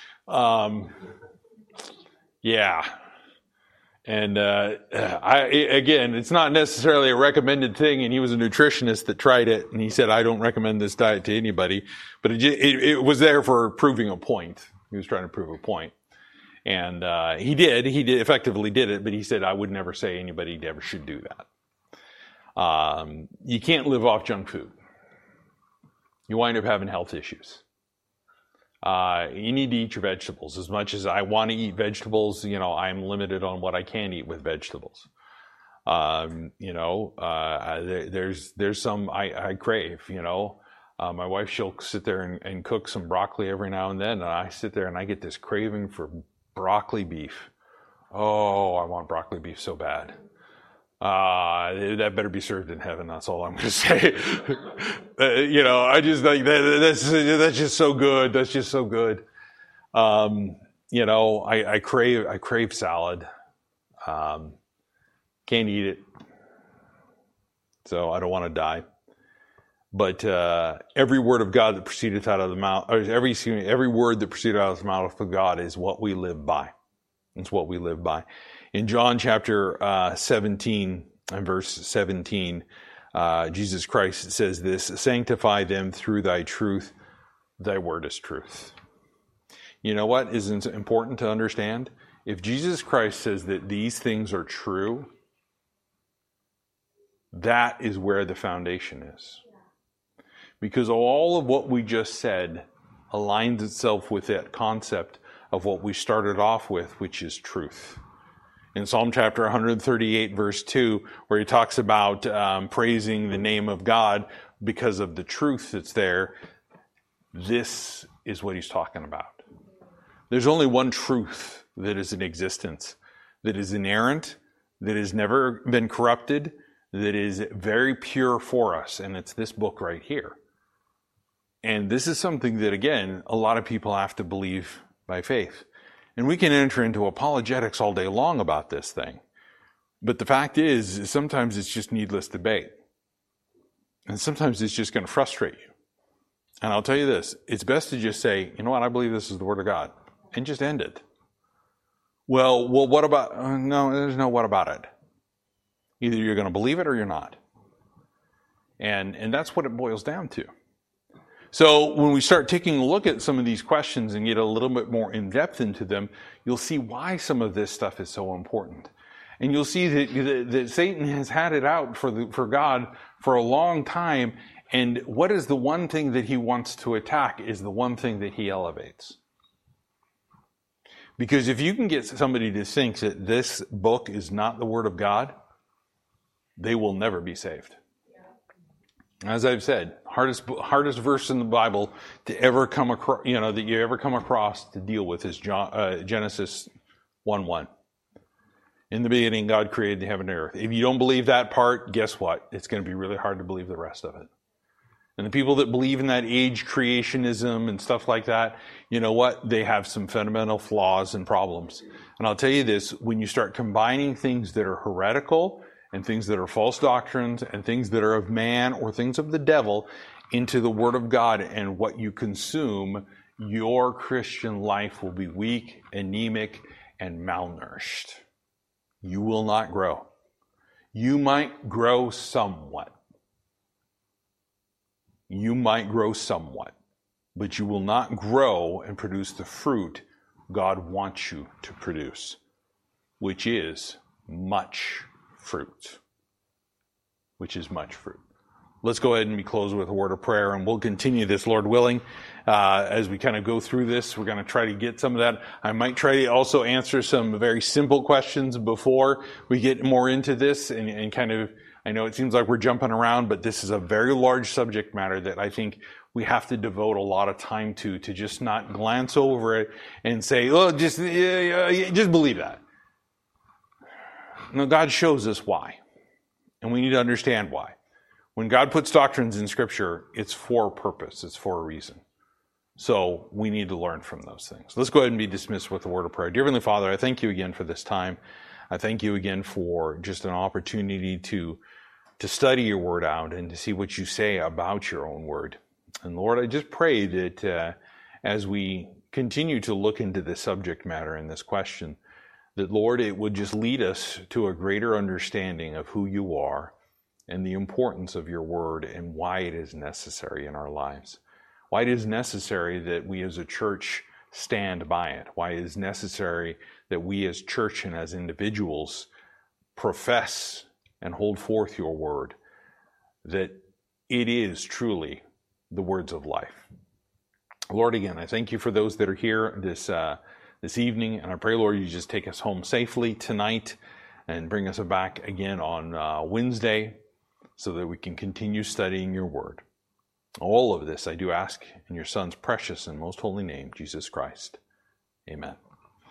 Yeah. And again, it's not necessarily a recommended thing, and he was a nutritionist that tried it, and he said, I don't recommend this diet to anybody, but it was there for proving a point. He was trying to prove a point. And he effectively did it, but he said, I would never say anybody ever should do that. You can't live off junk food. You wind up having health issues. You need to eat your vegetables. As much as I want to eat vegetables, I'm limited on what I can eat with vegetables. There's some I crave, my wife, she'll sit there and cook some broccoli every now and then, and I sit there and I get this craving for broccoli beef. Oh, I want broccoli beef so bad. That better be served in heaven. That's all I'm going to say. I just think that's just so good. That's just so good. I crave salad. Can't eat it. So I don't want to die. But every word of God that proceedeth out of the mouth, or every word that proceedeth out of the mouth of God is what we live by. It's what we live by. In John chapter 17 and verse 17, Jesus Christ says this, sanctify them through thy truth. Thy word is truth. You know what is important to understand? If Jesus Christ says that these things are true, that is where the foundation is. Because all of what we just said aligns itself with that concept of what we started off with, which is truth. In Psalm chapter 138, verse 2, where he talks about praising the name of God because of the truth that's there, this is what he's talking about. There's only one truth that is in existence, that is inerrant, that has never been corrupted, that is very pure for us, and it's this book right here. And this is something that, again, a lot of people have to believe by faith. And we can enter into apologetics all day long about this thing. But the fact is, sometimes it's just needless debate. And sometimes it's just going to frustrate you. And I'll tell you this, it's best to just say, you know what, I believe this is the Word of God. And just end it. Well, what about, no, there's no what about it. Either you're going to believe it or you're not. And that's what it boils down to. So when we start taking a look at some of these questions and get a little bit more in depth into them, you'll see why some of this stuff is so important. And you'll see that Satan has had it out for God for a long time. And what is the one thing that he wants to attack is the one thing that he elevates. Because if you can get somebody to think that this book is not the Word of God, they will never be saved. As I've said, hardest verse in the Bible to ever come across, that you ever come across to deal with is Genesis 1:1. In the beginning, God created the heaven and earth. If you don't believe that part, guess what? It's going to be really hard to believe the rest of it. And the people that believe in that age creationism and stuff like that, you know what? They have some fundamental flaws and problems. And I'll tell you this, when you start combining things that are heretical and things that are false doctrines and things that are of man or things of the devil into the Word of God and what you consume, your Christian life will be weak, anemic, and malnourished. You will not grow. You might grow somewhat. You might grow somewhat, but you will not grow and produce the fruit God wants you to produce, which is much fruit. Which is much fruit. Let's go ahead and close with a word of prayer, and we'll continue this, Lord willing, as we kind of go through this. We're going to try to get some of that. I might try to also answer some very simple questions before we get more into this, and kind of, I know it seems like we're jumping around, but this is a very large subject matter that I think we have to devote a lot of time to just not glance over it and say, oh, just believe that. No, God shows us why, and we need to understand why. When God puts doctrines in Scripture, it's for a purpose. It's for a reason. So we need to learn from those things. Let's go ahead and be dismissed with a word of prayer. Dear Heavenly Father, I thank you again for this time. I thank you again for just an opportunity to study your word out and to see what you say about your own word. And Lord, I just pray that as we continue to look into this subject matter and this question, that Lord, it would just lead us to a greater understanding of who you are and the importance of your word and why it is necessary in our lives. Why it is necessary that we as a church stand by it. Why it is necessary that we as church and as individuals profess and hold forth your word. That it is truly the words of life. Lord, again, I thank you for those that are here this evening. And I pray, Lord, you just take us home safely tonight and bring us back again on Wednesday, so that we can continue studying your word. All of this I do ask in your Son's precious and most holy name, Jesus Christ. Amen.